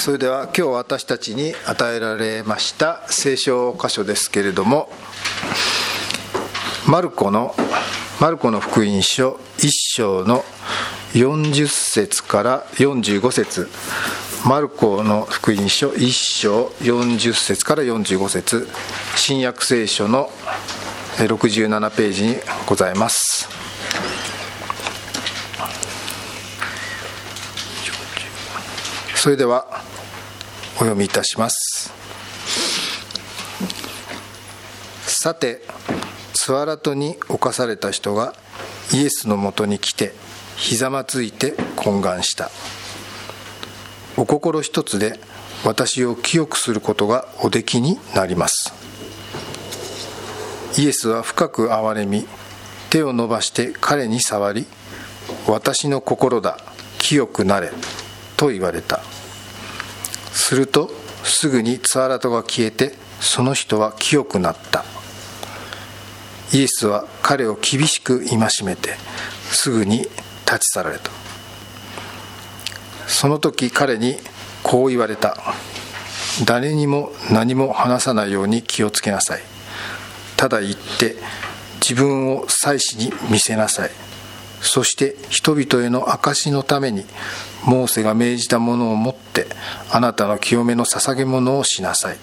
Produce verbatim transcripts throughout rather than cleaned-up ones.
それでは今日私たちに与えられました聖書箇所ですけれども、マルコのマルコの福音書いっ章のよんじゅっ節からよんじゅうご節、マルコの福音書いっ章よんじゅっ節からよんじゅうご節、新約聖書のろくじゅうななページにございます。それではお読みいたします。さて、ツアラトに侵された人がイエスのもとに来てひざまずいて懇願した。お心一つで私を清くすることがおできになります。イエスは深く憐れみ、手を伸ばして彼に触り、私の心だ、清くなれと言われた。するとすぐにツアラトが消えて、その人は清くなった。イエスは彼を厳しく戒めて、すぐに立ち去られた。その時彼にこう言われた。誰にも何も話さないように気をつけなさい。ただ言って自分を祭司に見せなさい。そして人々への証のためにモーセが命じたものを持ってあなたの清めの捧げ物をしなさい。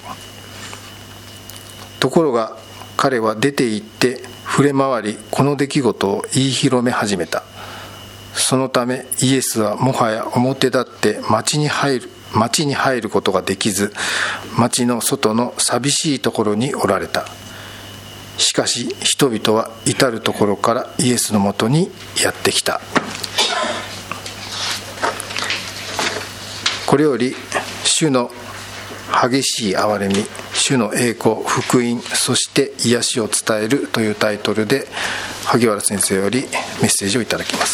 ところが彼は出て行って触れ回り、この出来事を言い広め始めた。そのためイエスはもはや表立って町に入る町に入ることができず、町の外の寂しいところにおられた。しかし人々は至るところからイエスのもとにやってきた。これより主の激しい憐れみ、主の栄光、福音、そして癒しを伝えるというタイトルで萩原先生よりメッセージをいただきます。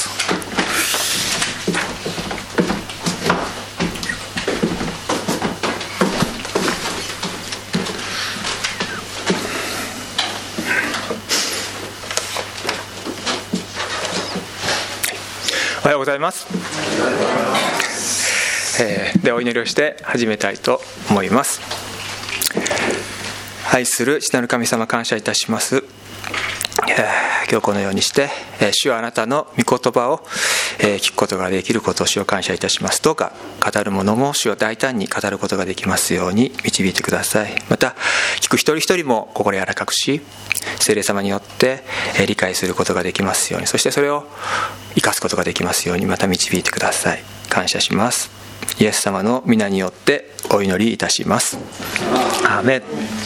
おはようございます。えー、ではお祈りをして始めたいと思います。愛する父なる神様、感謝いたします。えー、今日このようにして、えー、主はあなたの御言葉を、えー、聞くことができることを主を感謝いたします。どうか語るものも主を大胆に語ることができますように導いてください。また聞く一人一人も心柔らかくし、聖霊様によって、えー、理解することができますように、そしてそれを生かすことができますようにまた導いてください。感謝します。イエス様の皆によってお祈りいたします。アーメン。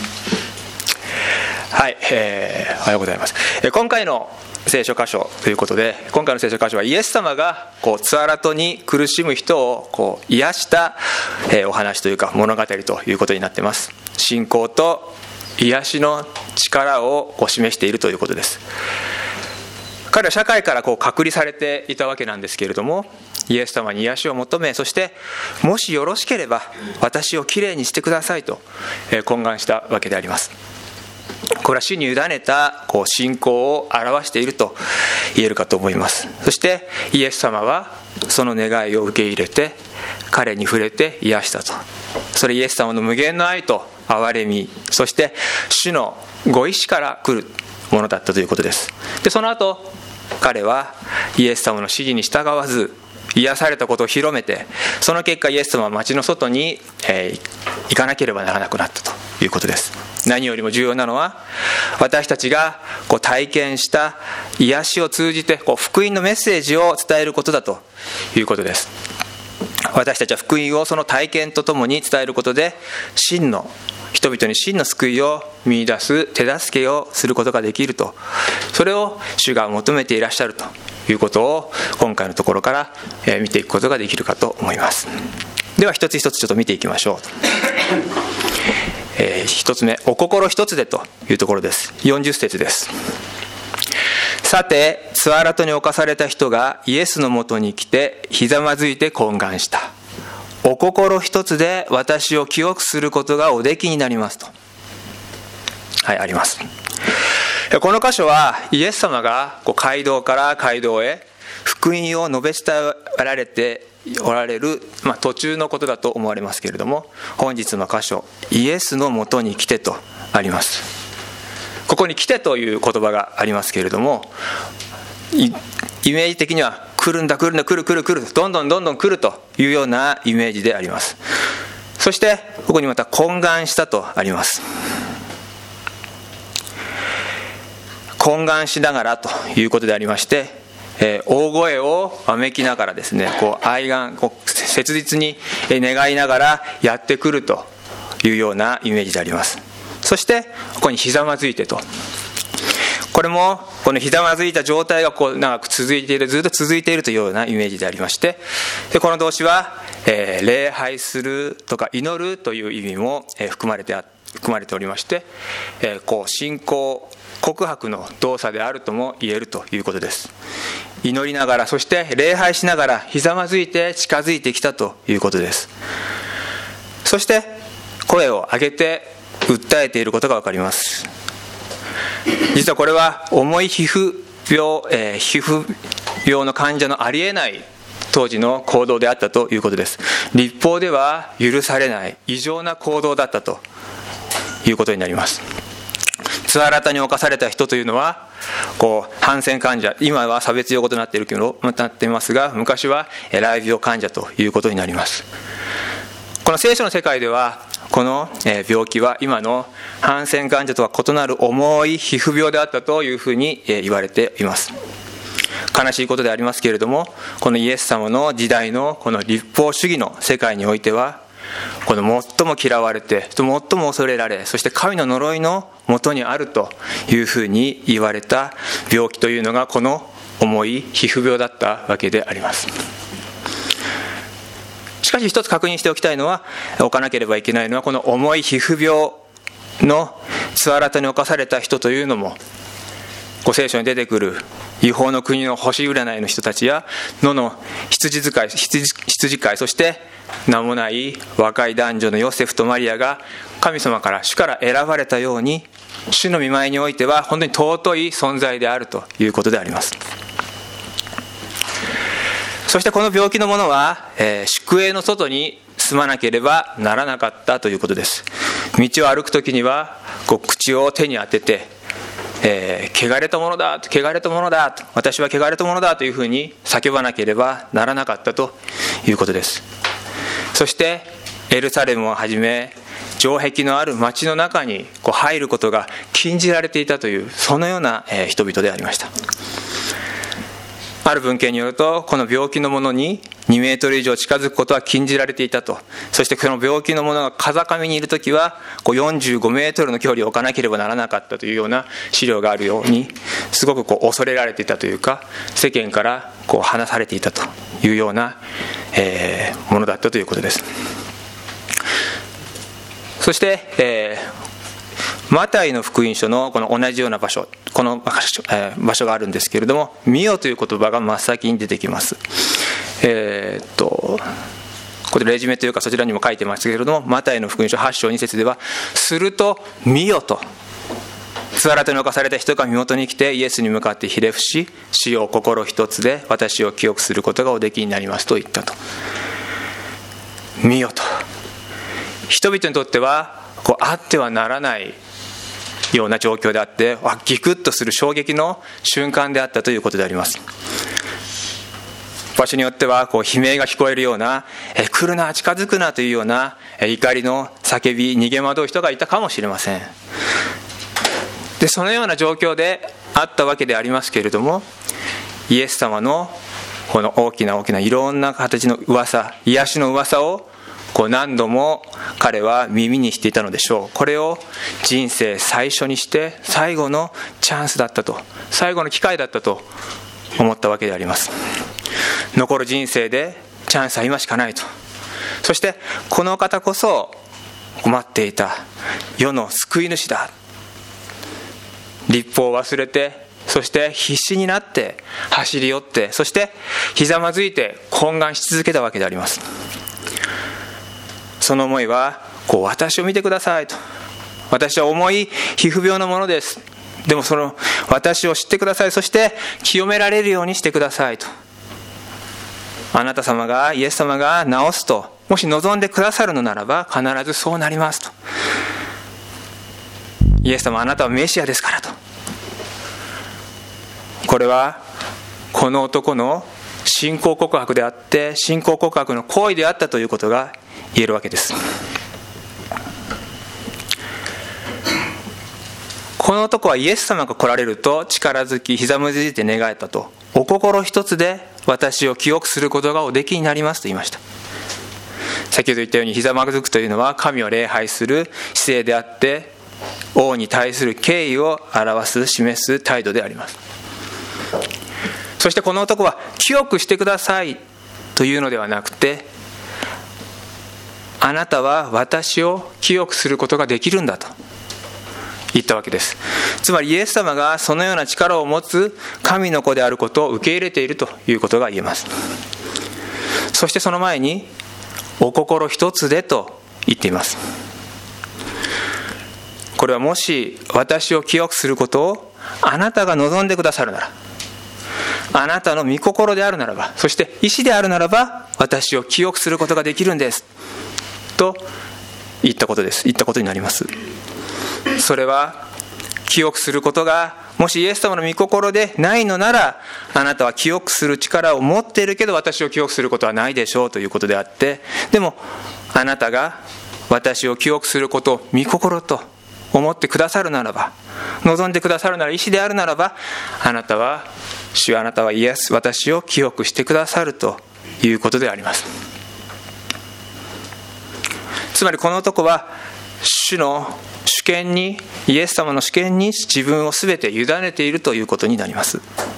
はい、えー、おはようございます。えー、今回の聖書箇所ということで、今回の聖書箇所はイエス様がこうツアラトに苦しむ人をこう癒した、えー、お話というか物語ということになっています。信仰と癒しの力をこう示しているということです。彼は社会からこう隔離されていたわけなんですけれども、イエス様に癒しを求め、そしてもしよろしければ私をきれいにしてくださいと懇願したわけであります。これは主に委ねたこう信仰を表していると言えるかと思います。そしてイエス様はその願いを受け入れて彼に触れて癒したと。それイエス様の無限の愛と憐れみ、そして主のご意志から来るものだったということです。でその後彼はイエス様の指示に従わず癒されたことを広めて、その結果イエス様は町の外に、えー、行かなければならなくなったということです。何よりも重要なのは私たちがこう体験した癒しを通じてこう福音のメッセージを伝えることだということです。私たちは福音をその体験とともに伝えることで真の人々に真の救いを見出す手助けをすることができると、それを主が求めていらっしゃるということを今回のところから見ていくことができるかと思います。では一つ一つちょっと見ていきましょう。えー、一つ目、お心一つでというところです。よんじゅっ節です。さてツアラトに侵された人がイエスのもとに来てひざまずいて懇願した。お心一つで私を清くすることがおできになりますと、はい、あります。この箇所はイエス様がこう街道から街道へ、 福音を述べ伝えられておられる、まあ、途中のことだと思われますけれども、本日の箇所、イエスのもとに来てとあります。ここに来てという言葉がありますけれども、イメージ的には来るんだ来るんだ来る来る来る、どんどんどんどん来るというようなイメージであります。そしてここにまた懇願したとあります。懇願しながらということでありまして、えー、大声をわめきながらですね、こう哀願、こう切実に願いながらやってくるというようなイメージであります。そしてここにひざまずいてと、これもこのひざまずいた状態がこう長く続いている、ずっと続いているというようなイメージでありまして、でこの動詞は、えー、礼拝するとか祈るという意味も、えー、含まれてあ含まれておりまして、えー、こう信仰告白の動作であるとも言えるということです。祈りながら、そして礼拝しながらひざまずいて近づいてきたということです。そして声を上げて訴えていることが分かります。実はこれは重い皮膚病、えー、皮膚病の患者のありえない当時の行動であったということです。律法では許されない異常な行動だったということになります。ツアラタに侵された人というのは、こうハンセン患者、今は差別用語となっているけどなっていますが、昔は雷病患者ということになります。この聖書の世界では、この病気は今のハンセン患者とは異なる重い皮膚病であったというふうに言われています。悲しいことでありますけれども、このイエス様の時代のこの律法主義の世界においては、この最も嫌われて最も恐れられ、そして神の呪いの元にあるというふうに言われた病気というのが、この重い皮膚病だったわけであります。しかし一つ確認しておきたいのは、置かなければいけないのは、この重い皮膚病のツアラタに侵された人というのも、ご聖書に出てくる違法の国の星占いの人たちや野の羊飼い、羊、羊飼い、そして名もない若い男女のヨセフとマリアが神様から主から選ばれたように、主の御前においては本当に尊い存在であるということであります。そしてこの病気のものは、えー、宿営の外に住まなければならなかったということです。道を歩くときにはこう口を手に当てて、えー、汚れたものだ、汚れたものだと、私は汚れたものだというふうに叫ばなければならなかったということです。そしてエルサレムをはじめ城壁のある町の中にこう入ることが禁じられていたという、そのような、えー、人々でありました。ある文献によると、この病気のものににメートル以上近づくことは禁じられていたと。そしてこの病気のものが風上にいるときはこうよんじゅうごメートルの距離を置かなければならなかったというような資料があるように、すごくこう恐れられていたというか、世間からこう離されていたというような、えー、ものだったということです。そして、えーマタイの福音書のこの同じような場所、この場所、えー、場所があるんですけれども、見よという言葉が真っ先に出てきます。えー、っとこれレジュメというかそちらにも書いてますけれども、マタイの福音書はち章に節では、すると見よと、ツアラタに侵された人が身元に来てイエスに向かってひれ伏し、主よ心一つで私を清くすることがおできになりますと言ったと。見よと、人々にとってはこうあってはならないような状況であって、ギクッとする衝撃の瞬間であったということであります。場所によってはこう悲鳴が聞こえるような、え来るな近づくなというような怒りの叫び、逃げ惑う人がいたかもしれません。でそのような状況であったわけでありますけれども、イエス様のこの大きな大きないろんな形の噂、癒しの噂をこう何度も彼は耳にしていたのでしょう。これを人生最初にして最後のチャンスだったと、最後の機会だったと思ったわけであります。残る人生でチャンスは今しかないと。そしてこの方こそ待っていた世の救い主だ。律法を忘れて、そして必死になって走り寄って、そしてひざまずいて懇願し続けたわけであります。その思いはこう、私を見てくださいと、私は重い皮膚病のものです、でもその私を知ってください、そして清められるようにしてくださいとあなた様が、イエス様が治すともし望んでくださるのならば必ずそうなりますと。イエス様、あなたはメシアですからと。これはこの男の信仰告白であって、信仰告白の行為であったということが言えるわけです。この男はイエス様が来られると力づき、ひざむずいて願えたと。お心一つで私を清くすることがおできになりますと言いました。先ほど言ったように、ひざまずくというのは神を礼拝する姿勢であって、王に対する敬意を表す、示す態度であります。そしてこの男は清くしてくださいというのではなくて、あなたは私を清くすることができるんだと言ったわけです。つまりイエス様がそのような力を持つ神の子であることを受け入れているということが言えます。そしてその前にお心一つでと言っています。これはもし私を清くすることをあなたが望んでくださるなら、あなたの御心であるならば、そして意志であるならば、私を清くすることができるんですと言ったことです。言ったことになります。それは清くすることがもしイエス様の御心でないのなら、あなたは清くする力を持っているけど私を清くすることはないでしょうということであって、でもあなたが私を清くすることを御心と思ってくださるならば、望んでくださるなら、意志であるならば、あなたは主、あなたはイエス、私を清くしてくださるということであります。つまりこの男は主の主権に、イエス様の主権に自分を全て委ねているということになります。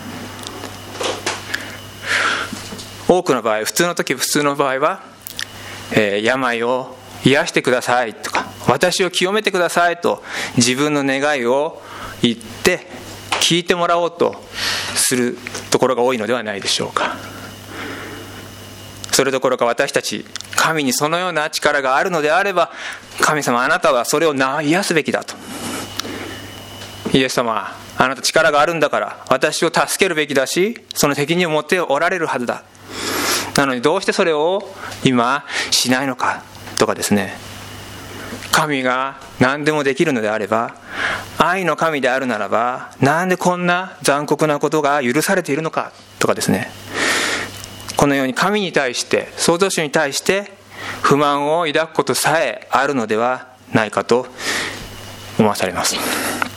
多くの場合、普通の時普通の場合は、えー、病を癒してくださいとか、私を清めてくださいと自分の願いを言って聞いてもらおうとするところが多いのではないでしょうか。それどころか私たち、神にそのような力があるのであれば、神様、あなたはそれを癒すべきだと。イエス様、あなた力があるんだから私を助けるべきだし、その責任を持っておられるはずだ。なのにどうしてそれを今しないのかとかですね、神が何でもできるのであれば、愛の神であるならば、なんでこんな残酷なことが許されているのかとかですね、このように神に対して、創造主に対して不満を抱くことさえあるのではないかと思わされます。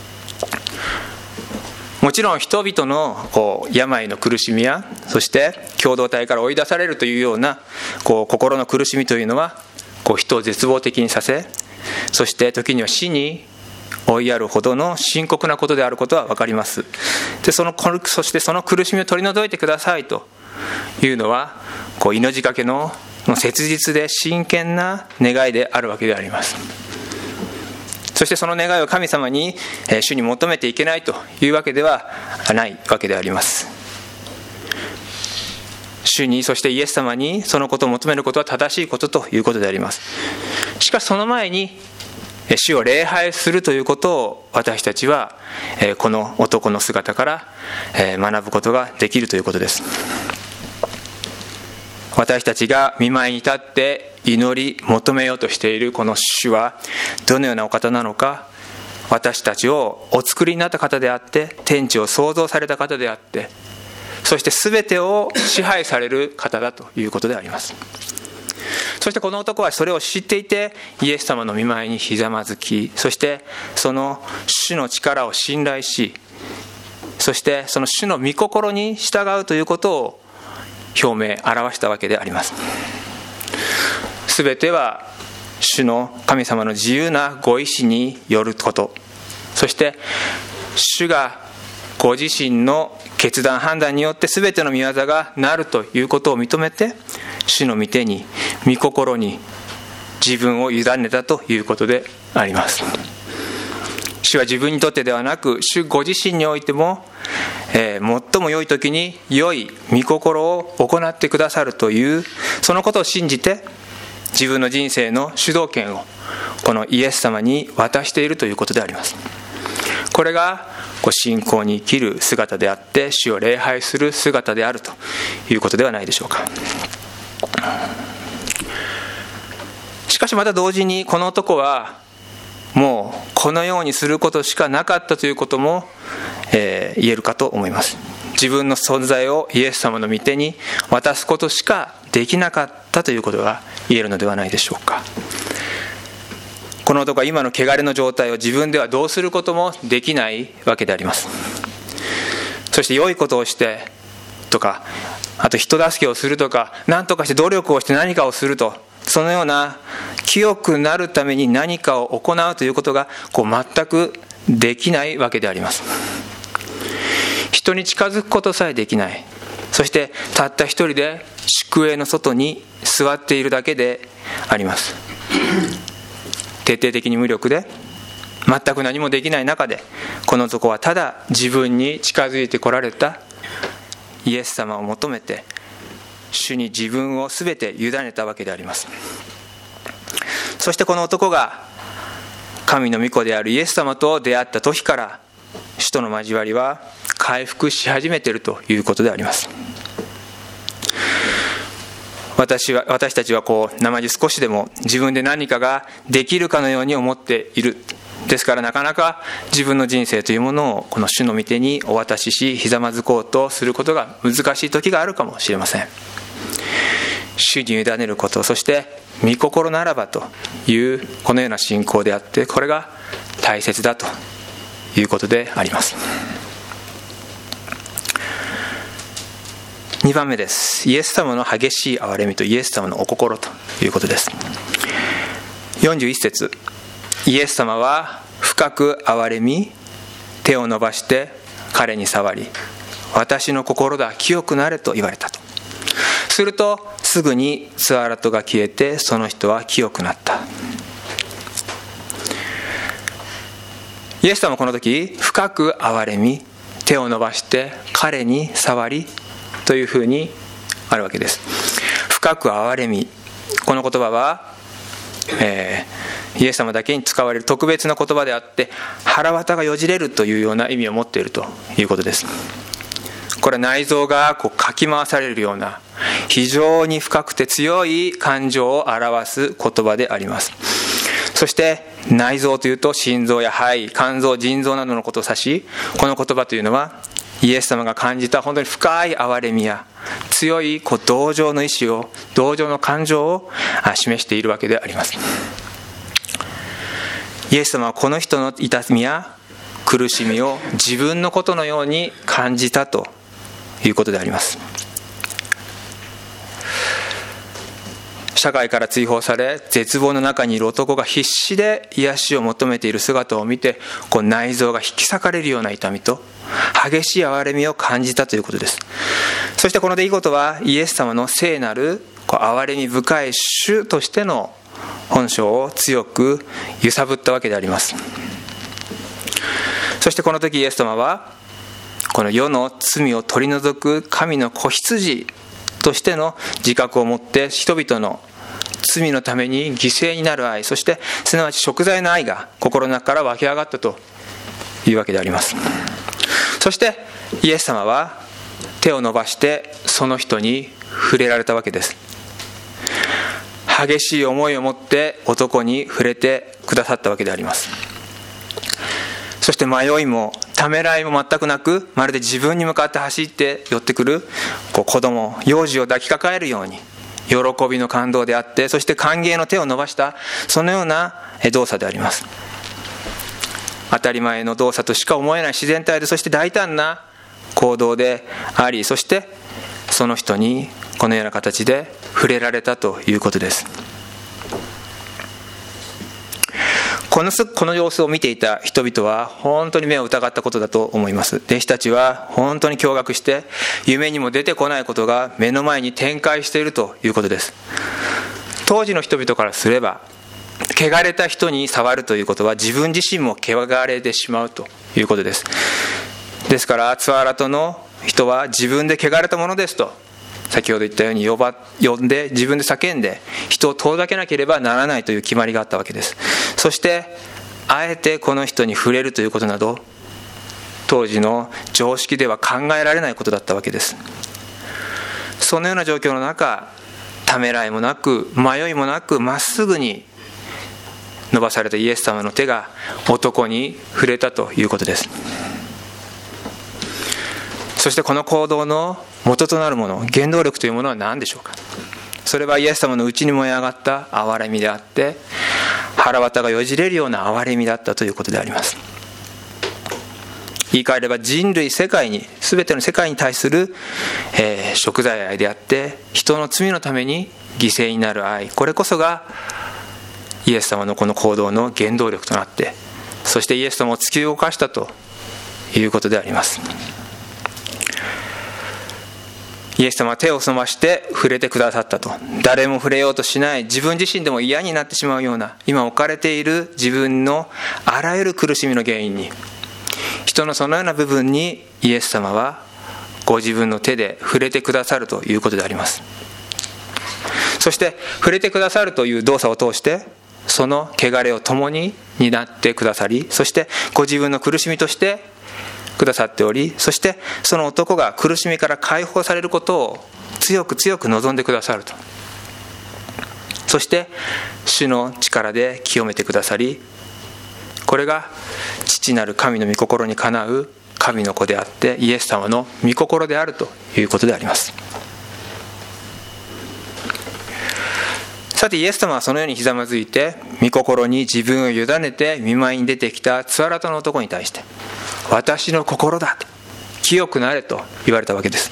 もちろん人々のこう病の苦しみや、そして共同体から追い出されるというようなこう心の苦しみというのは、こう人を絶望的にさせ、そして時には死に追いやるほどの深刻なことであることは分かります。でそのそしてその苦しみを取り除いてくださいというのは、こう命がけの切実で真剣な願いであるわけであります。そしてその願いを神様に、えー、主に求めていけないというわけではないわけであります。主に、そしてイエス様にそのことを求めることは正しいことということであります。しかしその前に主を礼拝するということを私たちはこの男の姿から学ぶことができるということです。私たちが御前に立って祈り求めようとしているこの主はどのようなお方なのか、私たちをお作りになった方であって、天地を創造された方であって、そして全てを支配される方だということであります。そしてこの男はそれを知っていて、イエス様の御前にひざまずき、そしてその主の力を信頼し、そしてその主の御心に従うということを表明、表したわけであります。すべては主の神様の自由なご意志によること、そして主がご自身の決断判断によって全ての御業がなるということを認めて、主の御手に、御心に自分を委ねたということであります。主は自分にとってではなく、主ご自身においても、えー、最も良い時に良い御心を行ってくださるという、そのことを信じて自分の人生の主導権をこのイエス様に渡しているということであります。これがこう信仰に生きる姿であって、主を礼拝する姿であるということではないでしょうか。しかしまた同時に、この男はもうこのようにすることしかなかったということも、えー、言えるかと思います。自分の存在をイエス様の御手に渡すことしかできなかったということが言えるのではないでしょうか。この男は今の汚れの状態を自分ではどうすることもできないわけであります。そして良いことをしてとか、あと人助けをするとか、何とかして努力をして何かをすると、そのような清くなるために何かを行うということがこう全くできないわけであります。人に近づくことさえできない。そしてたった一人で宿営の外に座っているだけであります。徹底的に無力で全く何もできない中で、この男はただ自分に近づいてこられたイエス様を求めて、主に自分を全て委ねたわけであります。そしてこの男が神の御子であるイエス様と出会った時から、主との交わりは回復し始めているということであります。私は私たちはこう生地少しでも自分で何かができるかのように思っている。ですからなかなか自分の人生というものをこの主の御手にお渡しし、ひざまずこうとすることが難しい時があるかもしれません。主に委ねること、そして御心ならばというこのような信仰であって、これが大切だということであります。にばんめです。イエス様の激しい憐れみとイエス様のお心ということです。よんじゅういち節、イエス様は深く憐れみ、手を伸ばして彼に触り、私の心だ、清くなれと言われたと。するとすぐにつわらとが消えて、その人は清くなった。イエス様はこの時、深く憐れみ、手を伸ばして彼に触りというふうにあるわけです。深く憐れみ、この言葉は、えー、イエス様だけに使われる特別な言葉であって、腹渡がよじれるというような意味を持っているということです。これは内臓がこうかき回されるような非常に深くて強い感情を表す言葉であります。そして内臓というと心臓や肺、肝臓、腎臓などのことを指し、この言葉というのはイエス様が感じた本当に深い憐れみや強いこう同情の意志を、同情の感情を示しているわけであります。イエス様はこの人の痛みや苦しみを自分のことのように感じたということであります。社会から追放され絶望の中にいる男が必死で癒しを求めている姿を見て、こう内臓が引き裂かれるような痛みと激しい憐れみを感じたということです。そしてこの出来事はイエス様の聖なるこう憐れみ深い主としての本性を強く揺さぶったわけであります。そしてこの時イエス様はこの世の罪を取り除く神の子羊としての自覚を持って、人々の罪のために犠牲になる愛、そしてすなわち贖罪の愛が心の中から湧き上がったというわけであります。そしてイエス様は手を伸ばしてその人に触れられたわけです。激しい思いを持って男に触れてくださったわけであります。そして迷いもためらいも全くなく、まるで自分に向かって走って寄ってくるこう子供、幼児を抱きかかえるように、喜びの感動であって、そして歓迎の手を伸ばした、そのような動作であります。当たり前の動作としか思えない自然体で、そして大胆な行動であり、そしてその人にこのような形で触れられたということです。この、この様子を見ていた人々は本当に目を疑ったことだと思います。弟子たちは本当に驚愕して、夢にも出てこないことが目の前に展開しているということです。当時の人々からすれば、汚れた人に触るということは自分自身も汚れてしまうということです。ですからツアラトの人は自分で汚れたものですと、先ほど言ったように呼ば呼んで自分で叫んで人を遠ざけなければならないという決まりがあったわけです。そしてあえてこの人に触れるということなど当時の常識では考えられないことだったわけです。そのような状況の中、ためらいもなく迷いもなくまっすぐに伸ばされたイエス様の手が男に触れたということです。そしてこの行動の元となるもの、原動力というものは何でしょうか。それはイエス様の内に燃え上がった憐れみであって、腹渡がよじれるような憐れみだったということであります。言い換えれば人類世界に、全ての世界に対する、えー、贖罪愛であって、人の罪のために犠牲になる愛、これこそがイエス様のこの行動の原動力となって、そしてイエス様を突き動かしたということであります。イエス様は手を伸ばして触れてくださったと。誰も触れようとしない、自分自身でも嫌になってしまうような、今置かれている自分のあらゆる苦しみの原因に、人のそのような部分にイエス様はご自分の手で触れてくださるということであります。そして触れてくださるという動作を通して、その汚れを共に担ってくださり、そしてご自分の苦しみとしてくださっており、そしてその男が苦しみから解放されることを強く強く望んでくださると。そして主の力で清めてくださり、これが父なる神の御心にかなう神の子であって、イエス様の御心であるということであります。さてイエス様はそのようにひざまずいて、御心に自分を委ねて見舞いに出てきたつわらとの男に対して、私の心だと、清くなれと言われたわけです。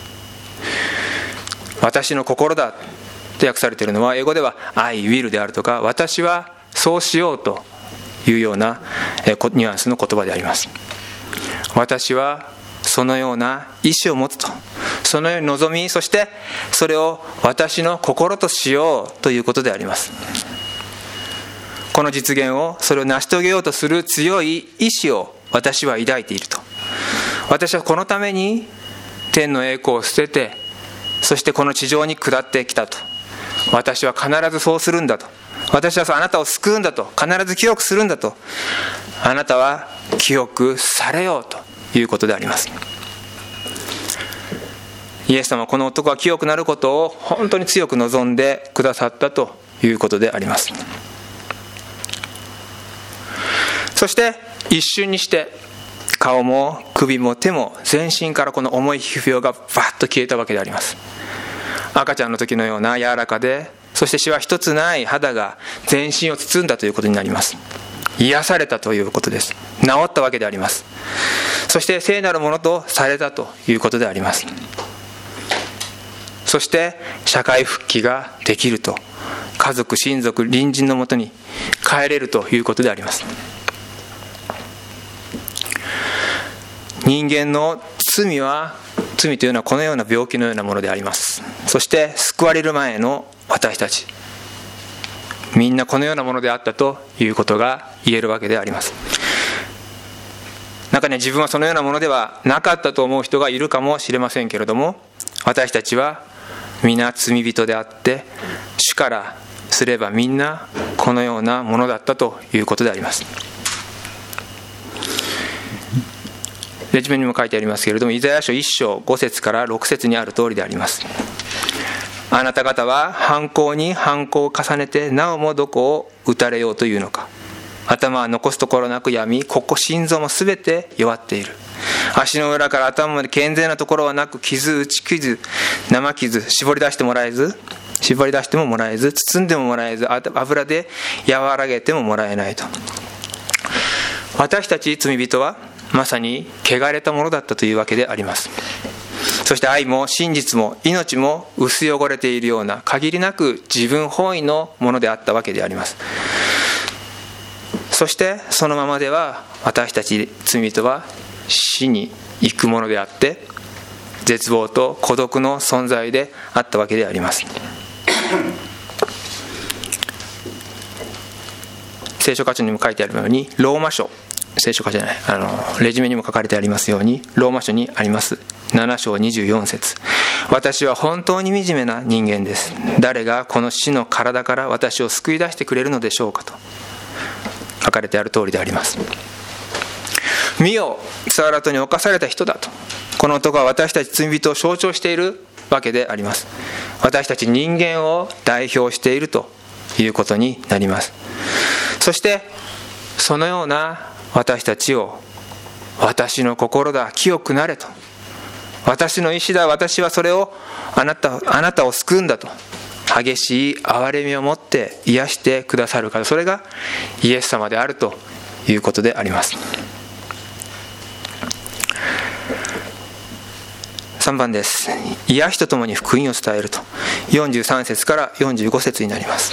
私の心だと訳されているのは、英語では I will であるとか、私はそうしようというようなニュアンスの言葉であります。私はそのような意志を持つと、そのように望み、そしてそれを私の心としようということであります。この実現を、それを成し遂げようとする強い意志を私は抱いていると。私はこのために天の栄光を捨てて、そしてこの地上に下ってきたと。私は必ずそうするんだと。私はあなたを救うんだと。必ず清くするんだと。あなたは清くされようということであります。イエス様はこの男が清くなることを本当に強く望んでくださったということであります。そして一瞬にして顔も首も手も全身からこの重い皮膚病がバッと消えたわけであります。赤ちゃんの時のような柔らかで、そしてシワ一つない肌が全身を包んだということになります。癒されたということです。治ったわけであります。そして聖なるものとされたということであります。そして社会復帰ができると、家族、親族、隣人のもとに帰れるということであります。人間の罪は、罪というのはこのような病気のようなものであります。そして救われる前の私たち、みんなこのようなものであったということが言えるわけであります。中には自分はそのようなものではなかったと思う人がいるかもしれませんけれども、私たちは皆罪人であって、主からすればみんなこのようなものだったということであります。レジュメにも書いてありますけれども、イザヤ書いっ章ご節からろく節にある通りであります。あなた方は犯行に犯行を重ねて、なおもどこを打たれようというのか。頭は残すところなく病み、ここ心臓もすべて弱っている。足の裏から頭まで健全なところはなく、傷、打ち傷、生傷、絞り出してもらえず、絞り出してももらえず、包んでももらえず、油で和らげてももらえないと。私たち罪人はまさに汚れたものだったというわけであります。そして愛も真実も命も薄汚れているような、限りなく自分本位のものであったわけであります。そしてそのままでは私たち罪人は死に行くものであって、絶望と孤独の存在であったわけであります。聖書箇所にも書いてあるように、ローマ書、聖書箇所じゃない、あのレジュメにも書かれてありますように、ローマ書にありますなな章にじゅうよん節、私は本当に惨めな人間です。誰がこの死の体から私を救い出してくれるのでしょうかと書かれてある通りであります。 見よ、ツアラトに侵された人だと。この男は私たち罪人を象徴しているわけであります。私たち人間を代表しているということになります。そしてそのような私たちを、私の心だ、清くなれと、私の意志だ、私はそれをあなた、あなたを救うんだと、激しい憐れみを持って癒してくださる方、それがイエス様であるということであります。さんばんです。癒しとともに福音を伝えると、よんじゅうさん節からよんじゅうご節になります。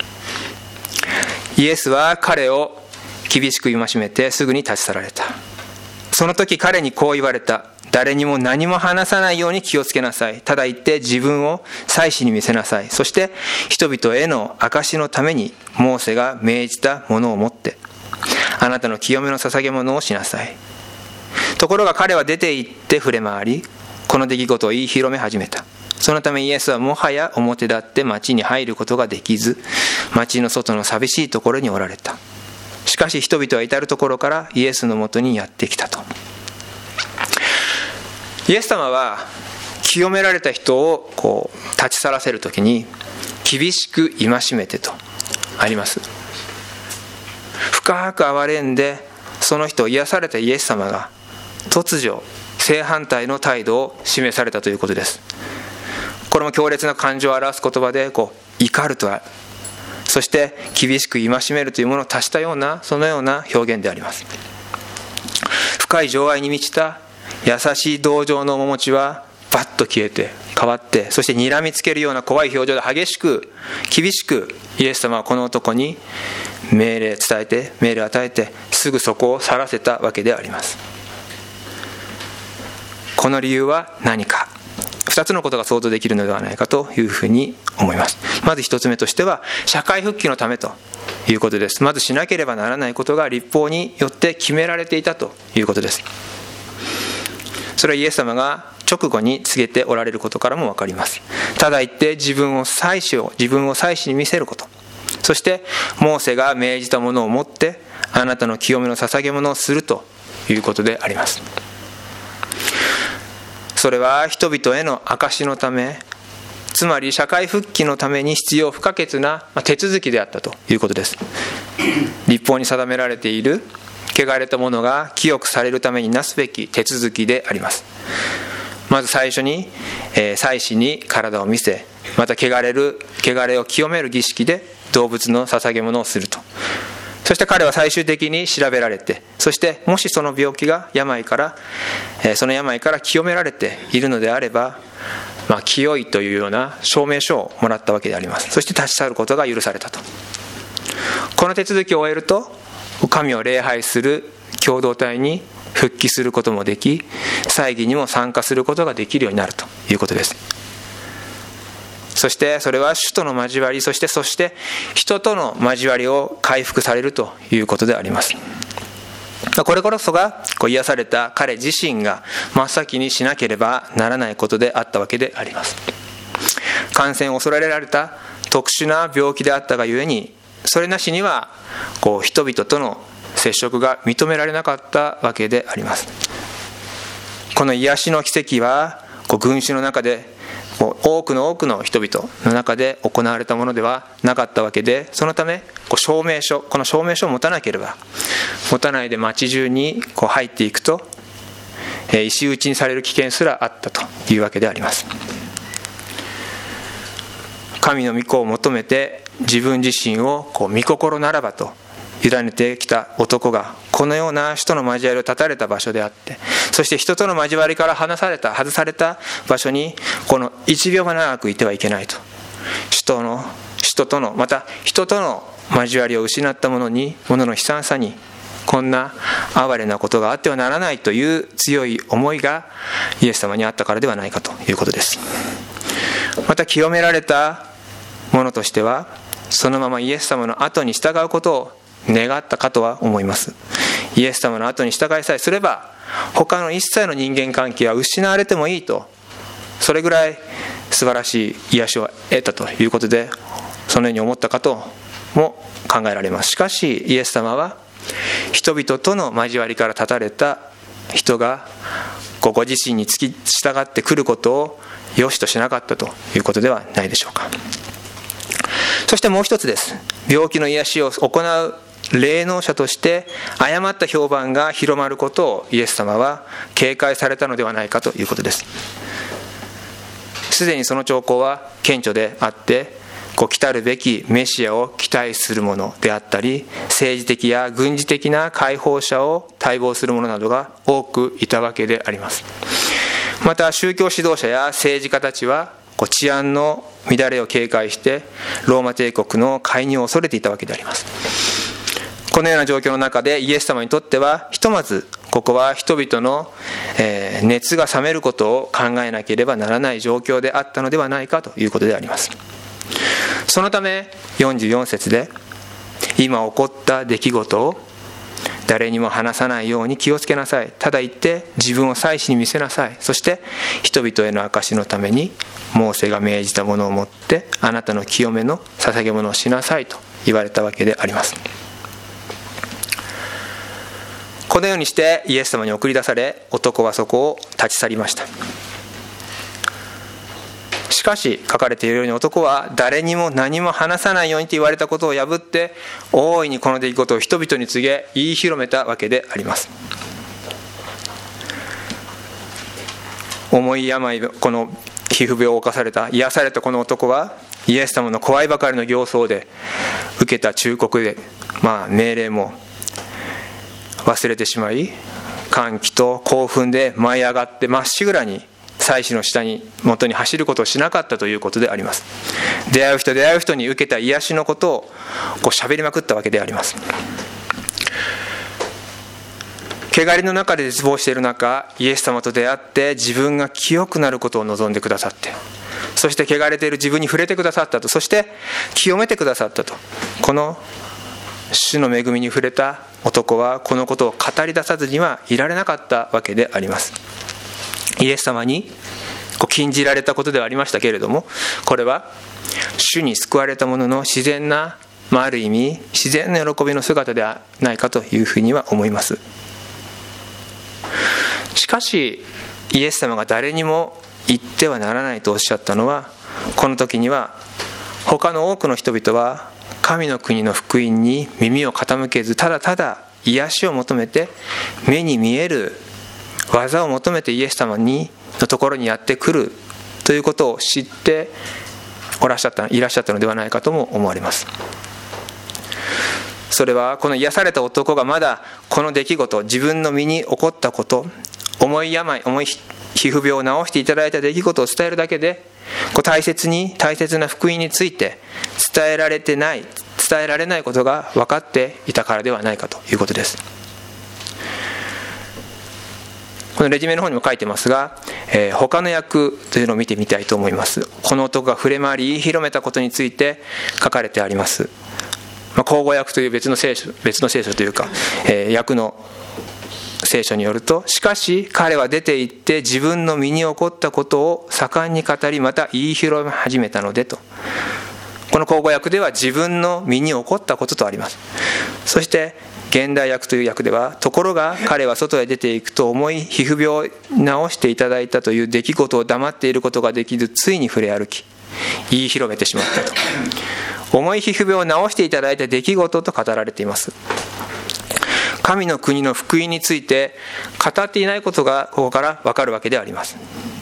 イエスは彼を厳しく戒めてすぐに立ち去られた。その時彼にこう言われた。誰にも何も話さないように気をつけなさい。ただ言って自分を祭司に見せなさい。そして人々への証のためにモーセが命じたものを持ってあなたの清めの捧げ物をしなさい。ところが彼は出て行って触れ回り、この出来事を言い広め始めた。そのためイエスはもはや表立って町に入ることができず、町の外の寂しいところにおられた。しかし人々は至るところからイエスのもとにやってきたと。イエス様は清められた人をこう立ち去らせるときに、厳しく戒めてとあります。深く憐れんでその人を癒されたイエス様が突如正反対の態度を示されたということです。これも強烈な感情を表す言葉で、こう怒るとは、そして厳しく戒めるというものを足したような、そのような表現であります。深い情愛に満ちた優しい同情の面持ちはバッと消えて変わって、そして睨みつけるような怖い表情で激しく厳しくイエス様はこの男に命令伝えて、命令を与えて、すぐそこを去らせたわけであります。この理由は何か、ふたつのことが想像できるのではないかというふうに思います。まずひとつめとしては、社会復帰のためということです。まずしなければならないことが律法によって決められていたということです。それはイエス様が直後に告げておられることからも分かります。ただ言って自分を祭司を自分を祭司に見せること、そしてモーセが命じたものを持ってあなたの清めの捧げ物をするということであります。それは人々への証のため、つまり社会復帰のために必要不可欠な手続きであったということです。律法に定められている汚れたものが清くされるためになすべき手続きであります。まず最初に、えー、祭司に体を見せ、また汚れる汚れを清める儀式で動物の捧げ物をすると。そして彼は最終的に調べられて、そしてもしその病気が病から、えー、その病から清められているのであれば、まあ、清いというような証明書をもらったわけであります。そして立ち去ることが許されたと。この手続きを終えると、神を礼拝する共同体に復帰することもでき、祭儀にも参加することができるようになるということです。そしてそれは主との交わり、そしてそして人との交わりを回復されるということであります。これこそがこう癒された彼自身が真っ先にしなければならないことであったわけであります。感染を恐れられた特殊な病気であったがゆえに、それなしにはこう人々との接触が認められなかったわけであります。この癒しの奇跡はこう群衆の中でこう多くの多くの人々の中で行われたものではなかったわけで、そのためこう証明書この証明書を持たなければ、持たないで町中にこう入っていくと、えー、石打ちにされる危険すらあったというわけであります。神の御子を求めて自分自身をこう御心ならばと委ねてきた男が、このような人の交わりを断たれた場所であって、そして人との交わりから離された外された場所にこの一秒も長くいてはいけないと、人の人とのまた人との交わりを失った者に者の悲惨さに、こんな哀れなことがあってはならないという強い思いがイエス様にあったからではないかということです。また清められた者としては、そのままイエス様の後に従うことを願ったかとは思います。イエス様の後に従いさえすれば、他の一切の人間関係は失われてもいいと、それぐらい素晴らしい癒しを得たということで、そのように思ったかとも考えられます。しかしイエス様は人々との交わりから断たれた人がご自身に付き従ってくることを良しとしなかったということではないでしょうか。そしてもう一つです。病気の癒しを行う霊能者として誤った評判が広まることをイエス様は警戒されたのではないかということです。すでにその兆候は顕著であって、こう来たるべきメシアを期待する者であったり、政治的や軍事的な解放者を待望する者などが多くいたわけであります。また宗教指導者や政治家たちはこう治安の乱れを警戒してローマ帝国の介入を恐れていたわけであります。このような状況の中でイエス様にとってはひとまずここは人々の熱が冷めることを考えなければならない状況であったのではないかということであります。そのためよんじゅうよん節で、今起こった出来事を誰にも話さないように気をつけなさい。ただ言って自分を祭司に見せなさい。そして人々への証しのためにモーセが命じたものを持ってあなたの清めの捧げ物をしなさいと言われたわけであります。このようにしてイエス様に送り出され、男はそこを立ち去りました。しかし書かれているように、男は誰にも何も話さないようにと言われたことを破って大いにこの出来事を人々に告げ言い広めたわけであります。重い病、この皮膚病を侵された癒されたこの男はイエス様の怖いばかりの形相で受けた忠告で、まあ、命令も忘れてしまい、歓喜と興奮で舞い上がってまっしぐらに祭司の下に元に走ることをしなかったということであります。出会う人出会う人に受けた癒しのことをこう喋りまくったわけであります。汚れの中で絶望している中、イエス様と出会って自分が清くなることを望んでくださって、そして汚れている自分に触れてくださったと、そして清めてくださったと、この主の恵みに触れた男はこのことを語り出さずにはいられなかったわけであります。イエス様にこう禁じられたことではありましたけれども、これは主に救われた者の自然な、まあ、ある意味自然な喜びの姿ではないかというふうには思います。しかしイエス様が誰にも言ってはならないとおっしゃったのは、この時には他の多くの人々は神の国の福音に耳を傾けず、ただただ癒しを求めて目に見える技を求めてイエス様にのところにやってくるということを知っておらっしゃったいらっしゃったのではないかとも思われます。それはこの癒された男がまだこの出来事、自分の身に起こったこと、重い病、重い皮膚病を治していただいた出来事を伝えるだけで、こう大切に大切な福音について伝えられてない伝えられないことが分かっていたからではないかということです。このレジュメの方にも書いてますが、えー、他の訳というのを見てみたいと思います。この男が触れ回り言い広めたことについて書かれてあります。まあ、口語訳という別の聖書、別の聖書というか、えー、訳の聖書によると、しかし彼は出て行って自分の身に起こったことを盛んに語り、また言い広め始めたのでと。この口語訳では自分の身に起こったこととあります。そして現代訳という訳では、ところが彼は外へ出ていくと重い皮膚病を治していただいたという出来事を黙っていることができず、ついに触れ歩き言い広めてしまったと。重い皮膚病を治していただいた出来事と語られています。神の国の福音について語っていないことがここから分かるわけであります。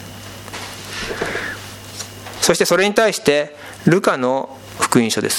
そしてそれに対してルカの福音書です。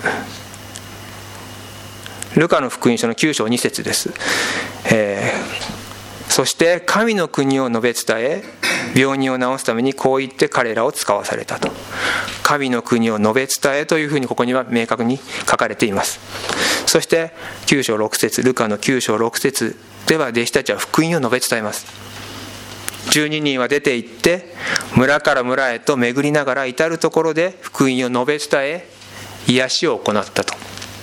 ルカの福音書のきゅう章に節です。えー、そして神の国を述べ伝え、病人を治すためにこう言って彼らを使わされたと。神の国を述べ伝えというふうにここには明確に書かれています。そしてきゅう章ろく節、ルカのきゅう章ろく節では弟子たちは福音を述べ伝えます。じゅうににんは出て行って村から村へと巡りながら至るところで福音を述べ伝え癒しを行ったと。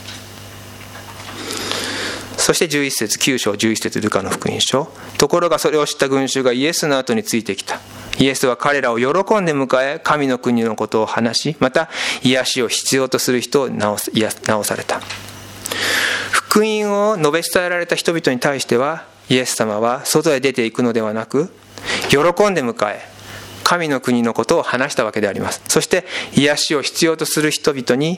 そしてじゅういち節、きゅう章じゅういち節、ルカの福音書。ところがそれを知った群衆がイエスの後についてきた。イエスは彼らを喜んで迎え、神の国のことを話し、また癒しを必要とする人を治す、治された。 福音を述べ伝えられた人々に対しては、イエス様は外へ出ていくのではなく、喜んで迎え、神の国のことを話したわけであります。そして癒しを必要とする人々に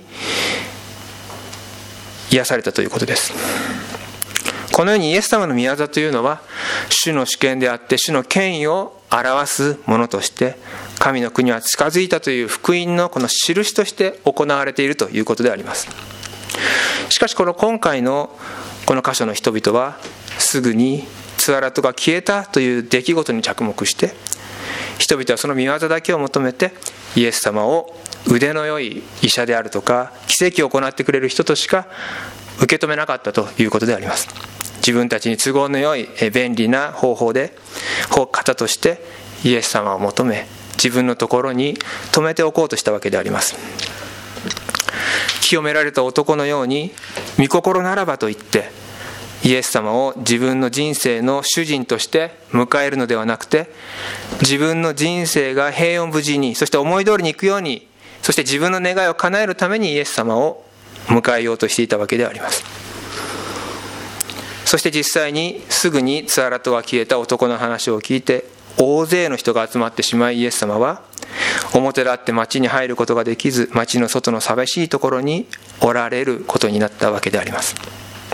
癒されたということです。このようにイエス様の御業というのは、主の主権であって主の権威を表すものとして、神の国は近づいたという福音のこの印として行われているということであります。しかしこの今回のこの箇所の人々は、すぐにツアラトが消えたという出来事に着目して、人々はその御業だけを求めて、イエス様を腕の良い医者であるとか奇跡を行ってくれる人としか受け止めなかったということであります。自分たちに都合の良い便利な方法で方としてイエス様を求め、自分のところに留めておこうとしたわけであります。清められた男のように御心ならばと言ってイエス様を自分の人生の主人として迎えるのではなくて、自分の人生が平穏無事に、そして思い通りにいくように、そして自分の願いを叶えるためにイエス様を迎えようとしていたわけであります。そして実際にすぐにツアラトが消えた男の話を聞いて、大勢の人が集まってしまい、イエス様は表立って町に入ることができず、町の外の寂しいところにおられることになったわけであります。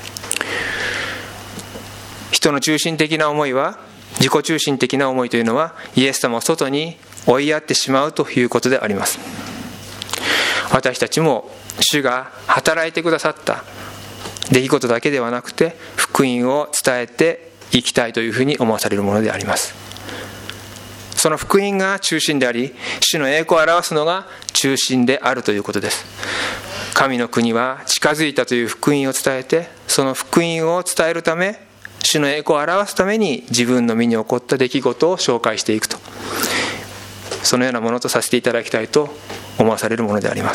人の中心的な思いは、自己中心的な思いというのは、イエス様を外に追いやってしまうということであります。私たちも主が働いてくださった出来事だけではなくて、福音を伝えていきたいというふうに思わされるものであります。その福音が中心であり、主の栄光を表すのが中心であるということです。神の国は近づいたという福音を伝えて、その福音を伝えるため、主の栄光を表すために自分の身に起こった出来事を紹介していくと、そのようなものとさせていただきたいと思わされるものであります。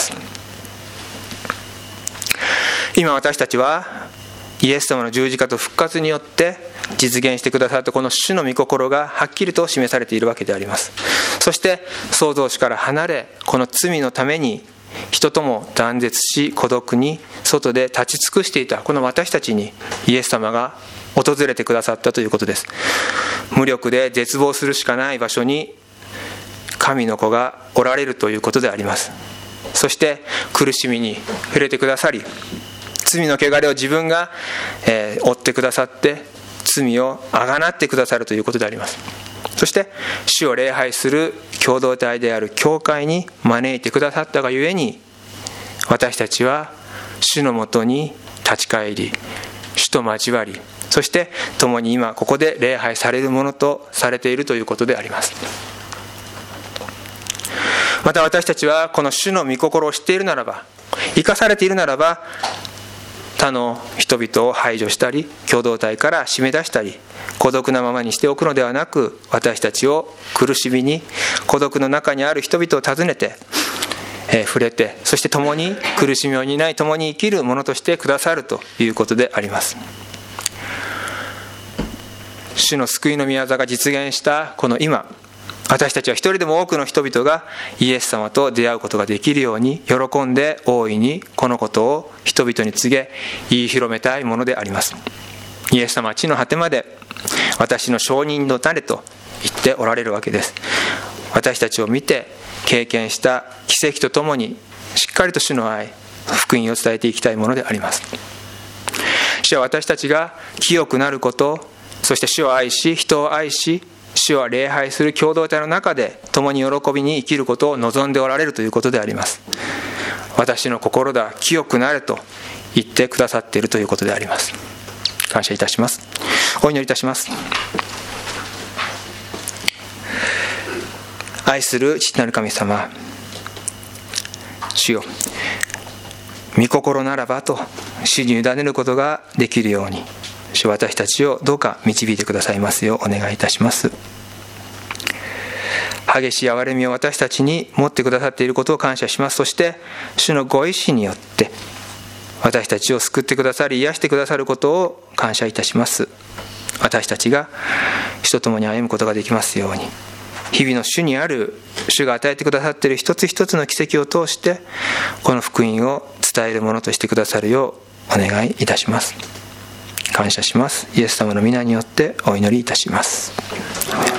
今私たちはイエス様の十字架と復活によって実現してくださったこの主の御心がはっきりと示されているわけであります。そして創造主から離れ、この罪のために人とも断絶し、孤独に外で立ち尽くしていたこの私たちにイエス様が訪れてくださったということです。無力で絶望するしかない場所に神の子がおられるということであります。そして苦しみに触れてくださり、罪の汚れを自分が、えー、負ってくださって罪をあがなってくださるということであります。そして主を礼拝する共同体である教会に招いてくださったがゆえに、私たちは主のもとに立ち返り、主と交わり、そして共に今ここで礼拝されるものとされているということであります。また私たちはこの主の御心を知っているならば、生かされているならば、他の人々を排除したり、共同体から締め出したり、孤独なままにしておくのではなく、私たちを苦しみに孤独の中にある人々を訪ねて、えー、触れて、そして共に苦しみを担い共に生きるものとしてくださるということであります。主の救いの御業が実現したこの今、私たちは一人でも多くの人々がイエス様と出会うことができるように、喜んで大いにこのことを人々に告げ言い広めたいものであります。イエス様は地の果てまで私の証人の種と言っておられるわけです。私たちを見て経験した奇跡とともにしっかりと主の愛、福音を伝えていきたいものであります。主は私たちが清くなること、そして主を愛し人を愛し主を礼拝する共同体の中で共に喜びに生きることを望んでおられるということであります。私の心だ、清くなれと言ってくださっているということであります。感謝いたします。お祈りいたします。愛する父なる神様、主よ、御心ならばと主に委ねることができるように、主、私たちをどうか導いてくださいますようお願いいたします。激しい憐れみを私たちに持ってくださっていることを感謝します。そして主のご意志によって私たちを救ってくださり癒してくださることを感謝いたします。私たちが主と共に歩むことができますように、日々の主にある主が与えてくださっている一つ一つの奇跡を通してこの福音を伝えるものとしてくださるようお願いいたします。感謝します。イエス様の皆によってお祈りいたします。